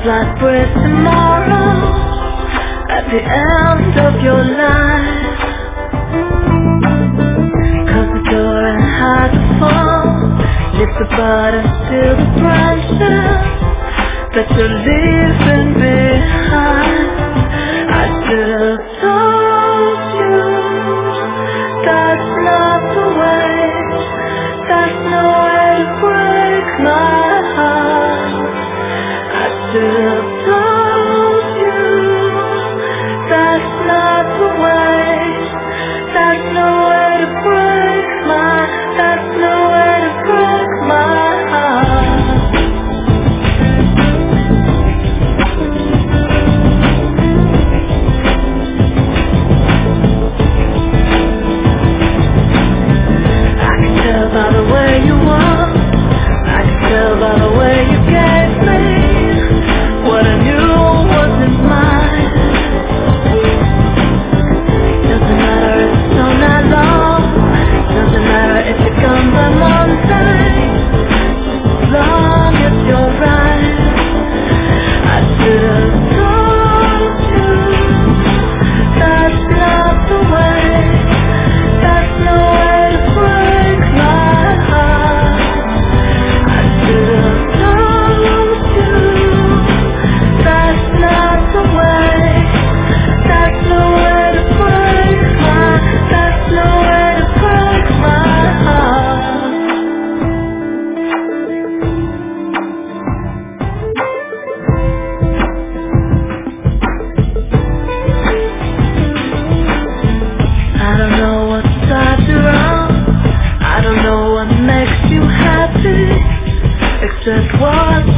like bread tomorrow at the end of your life. 'Cause the door ain't hard to fall, lift the button, still the branches that you're leaving behind. I should have told you that's not the way, that's no way to break my heart. I should have told you that's not the way, that's no way to break my, that's no way to break my heart. I can tell by the way you walk, I can tell by the way you gave me what I knew wasn't mine. Doesn't matter if it's all night long, doesn't matter if you're gone by Monday, as long as you're right. I should have told you that's not the way, that's no way to break my heart. I should have told you that's not the way, that's no way to break my, that's no way to break my heart. I don't know what's right or wrong, I don't know what makes you happy, except what